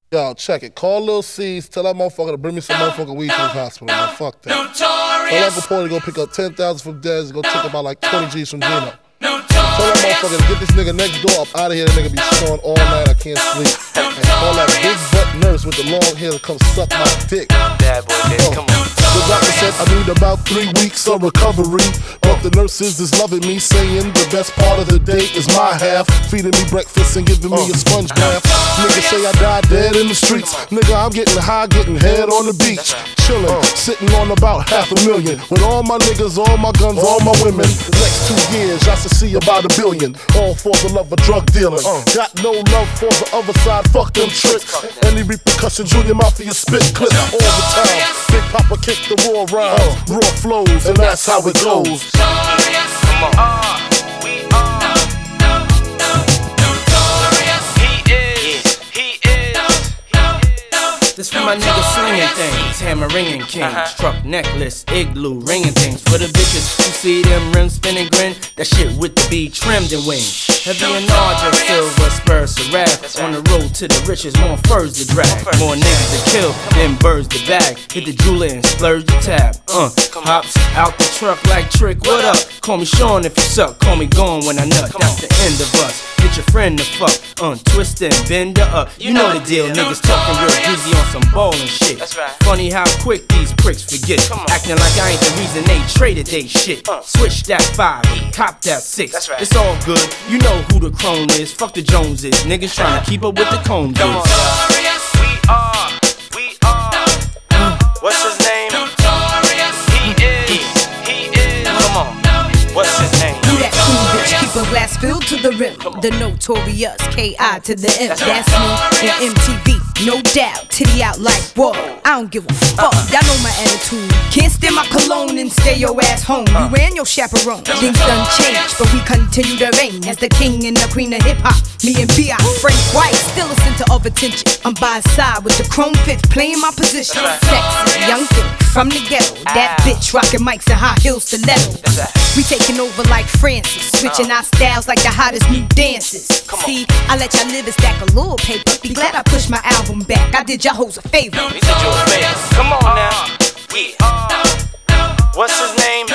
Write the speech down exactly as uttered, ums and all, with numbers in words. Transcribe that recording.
Yo, check it. Call Lil C's. Tell that motherfucker to bring me some motherfucking weed to the hospital, man. Fuck that. Tell Uncle Paul to go pick up ten thousand from Dez and go take about like twenty G's from Gino. Tell that motherfucker to get this nigga next door up out of here. That nigga be snoring all night. I can't sleep. And call that big butt nurse with the long hair to come suck my dick. Bad boy, oh. Come on. The doctor said I need about three weeks of recovery, but the nurses is loving me, saying the best part of the day is my half, feeding me breakfast and giving me a sponge bath. Niggas say I died dead in the streets. Nigga, I'm getting high, getting head on the beach, chilling, sitting on about half a million with all my niggas, all my guns, all my women. The next two years, I should see about a billion, all for the love of drug dealing. Got no love for the other side, fuck them tricks. Any repercussions, Junior Mafia spit clip all the time. Big Papa kick the raw rhymes, raw flows, and that's how it goes. Come on. Uh, we are notorious. He is. He is. This for my niggas slinging things, hammer ringing kings, uh-huh. Truck necklace, igloo, ringing things. For the bitches who see them rims spinning grin, that shit with the B trimmed and wings. Heavy and larger, silver spurs to wrath. On the road to the riches, more furs to drag. More niggas to kill than birds to bag. Hit the jeweler and splurge the tab. Uh, hops out the truck like Trick, what up? Call me Sean if you suck, call me gone when I nut. That's the end of us. Get your friend the fuck, untwist and bend her up. You know the deal, niggas talking real greasy on some ballin' shit. Funny how quick these pricks forget. Acting like I ain't the reason they traded they shit. Switch that five, cop that six. It's all good, you know who the crone is. Fuck the Joneses, niggas tryna keep up with the Cones. Come on, we are, we are. What's his name? He is, he is. Come on, what's his name? You that cool bitch, keep a glass filled to the rim. The notorious K I to the M. That's me and M T V, no doubt. Titty out like whoa. I don't give a fuck. Y'all know my attitude. Can't stand my cologne and stay your ass home. You and your chaperone. Things done changed, but we continue to reign as the king and the queen of hip hop. Me and B I, Frank White, still a center of attention. I'm by his side with the chrome fifth, playing my position. Sexy young thing from the ghetto. That bitch rocking mics and high heels stiletto. We taking over like Francis, switching our styles like the hottest new dances. See, I let y'all live and stack a little paper. Be glad I pushed my album back. I did y'all hoes a favor. We did you a favor. Come on now. We are. What's his name?